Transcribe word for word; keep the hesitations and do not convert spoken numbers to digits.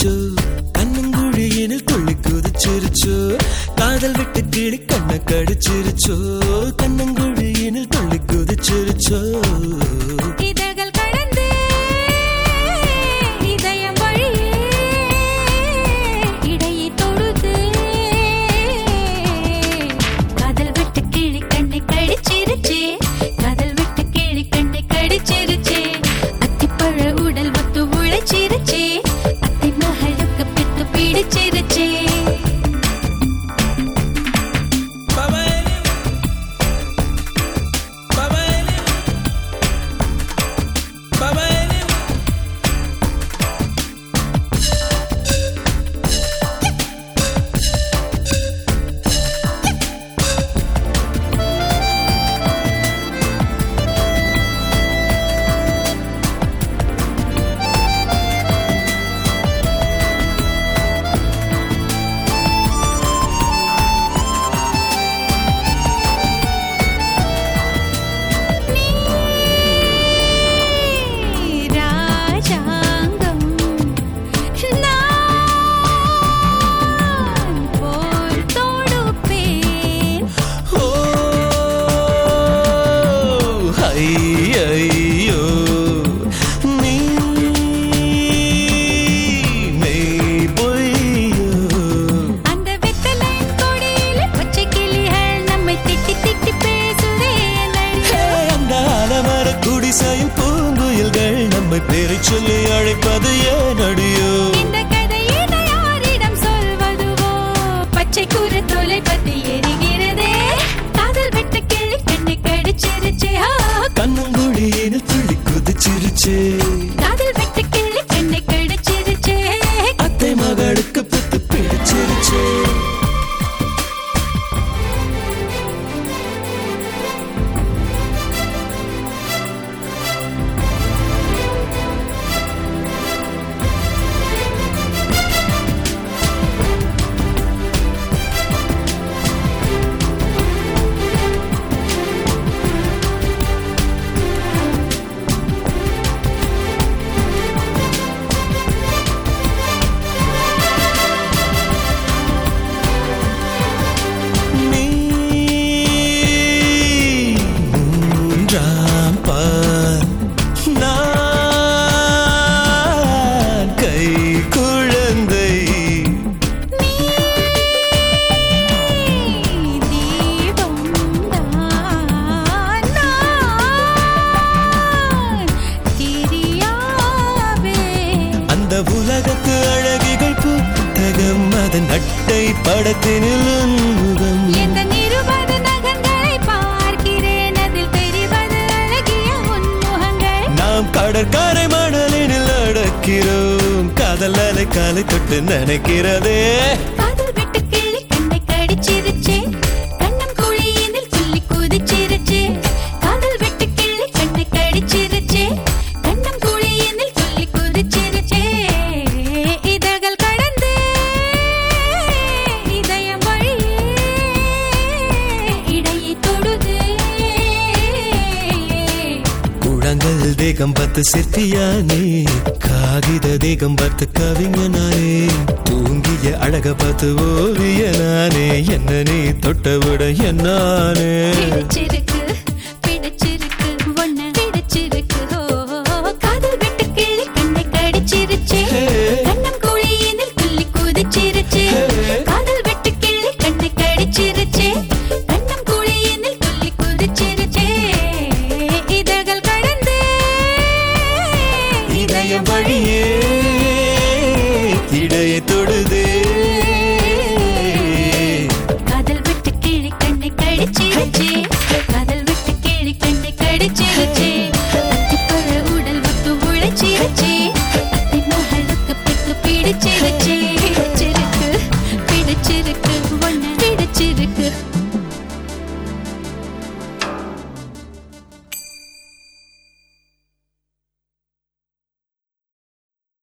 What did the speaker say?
சிரிச்சோ கண்ணங்குழியினில் துள்ளி குதிச்சிருச்சோ காதல் விட்டு கிளி கண்ண கடிச்சிருச்சோ கண்ணங்குழியினில் துள்ளி குதிச்சிருச்சோ பூங்குயில்கள் நம்மை பேரை சொல்லி அழைப்பது ஏனடியோ இந்த கதையினை யாரிடம் சொல்வதுவோ பச்சை கூறு தோலை பத்தி எரிகிறதே காதல் விட்டு கிளி கண்ணை கடிச்சிருச்சே கண்ணங்குழியினில் துள்ளி குதிச்சிருச்சே காதல் விட்டு கிளி கண்ணை கடிச்சிருச்சே அத்தை மகளுக்கு பித்து பிடிச்சிருச்சே உலகத்து அழகிகள் புத்தகம் அதன் அட்டை படத்தினில் உன்முகம் எந்த நிருபது நகங்களை பார்க்கிறேன் அதில் தெரிவது அழகிய உன்முகங்கள் நாம் கடற்கரை மணலினில் நடக்கிறோம் காதல் அலை காலை தொட்டு நினைக்கிறதே காதல் விட்டு கிளி கண்ணை கடிச்சிருச்சே கண்ணம் குழியினில் துள்ளி குதிச்சிருச்சே காதல் விட்டு கிளி கண்ணை கடிச்சிருச்சே கண்ணம் குழியினில் துள்ளி குதிச்சிருச்சே தேகம் பார்த்து சிற்பியானே காகித தேகம் பார்த்து கவிஞனானே தூங்கிய அழக பார்த்து ஓவியனானே என்ன நீ தொட்டவிட என்னானே பிடிச்சிருக்கு பிடிச்சிருக்கு ஒன்ன பிடிச்சிருக்கு காதல் விட்டு கிளி கண்ணை கடிச்சிருச்சே கண்ணம் குழியினில் துள்ளி குதிச்சிருச்சே காதல் விட்டு கிளி கண்ணை கடிச்சிருச்சே கண்ணம் குழியினில் துள்ளி குதிச்சிருச்சே இதழ்கள் கடந்து இதயம் வழியே இடையை தொடுதே காதல் விட்டு கிளி கண்ணை கடிச்சிருச்சே காதல் விட்டு கிளி கண்ணை கடிச்சிருச்சே அத்திப்பழ உடல் விட்டு உழைச்சிருச்சே அத்தி மகளுக்கு பித்து பிடிச்சிருச்சே